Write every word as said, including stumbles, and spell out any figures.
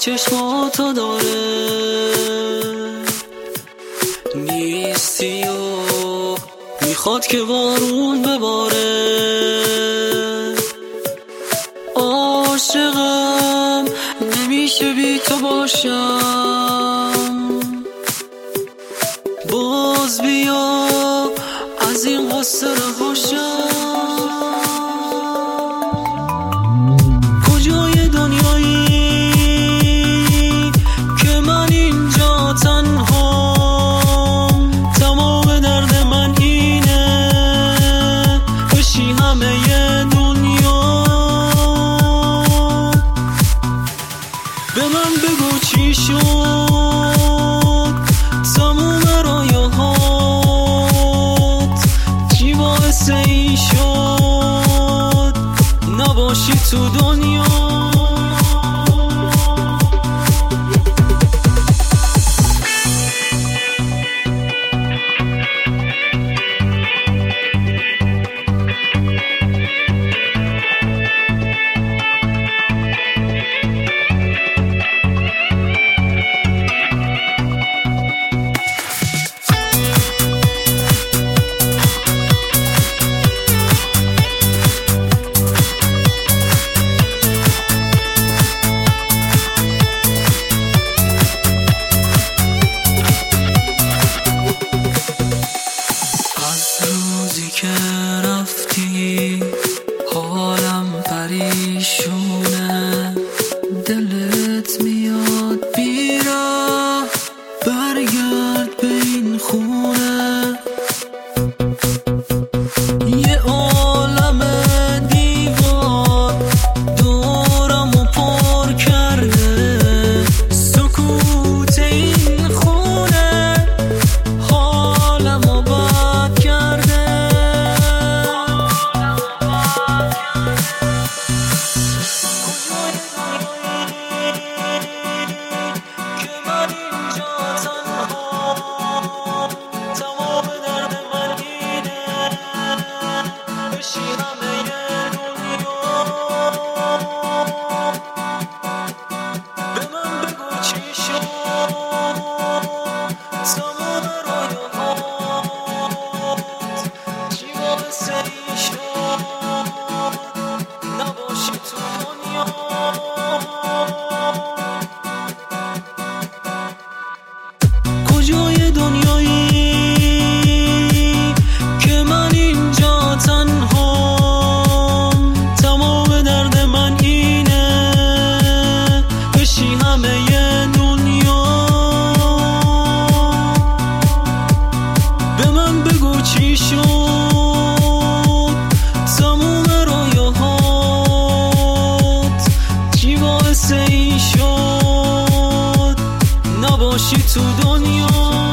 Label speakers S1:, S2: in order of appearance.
S1: چشماتو داره، نیستی و میخواد که بارون بباره. عاشقم نمیشه بی تو باشم، باز بیا از این قصه رهاشم. کجای دنیایی که من اینجا تنهام، تمام درد من اینه بشی همه دنیا. به من بگو چی شد تموم رویاهات، چی باعث این شد نباشی تو دنیا. که رفتی حالم پریشونه، دلت میاد بیرا برگرد به این خونه. یه عالم دیوار دورمو پر کرده، سکوت این خونه حالمو بد کرده. کجای دنیایی که من اینجا تنهام، تمام درد من اینه بشی همه دنیا. به من بگو چی شد تموم رویاهات، چی باعث این شد نباشی تو دنیا.